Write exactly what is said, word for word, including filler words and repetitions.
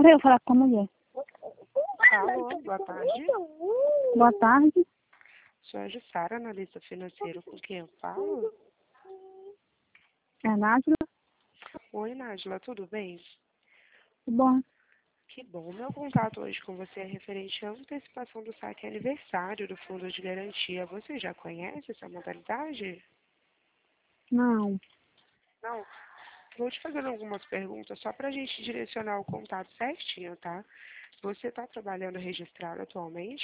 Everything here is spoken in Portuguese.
Peraí, eu vou falar com a mulher. Alô, boa tarde. Boa tarde. Sou a Jussara, analista financeiro, com quem eu falo? É Nájila? Oi, Nájila, tudo bem? Bom, Que bom. Meu contato hoje com você é referente à antecipação do saque aniversário do Fundo de Garantia. Você já conhece essa modalidade? não. Não. Vou te fazer algumas perguntas só para a gente direcionar o contato certinho, tá? Você está trabalhando registrado atualmente?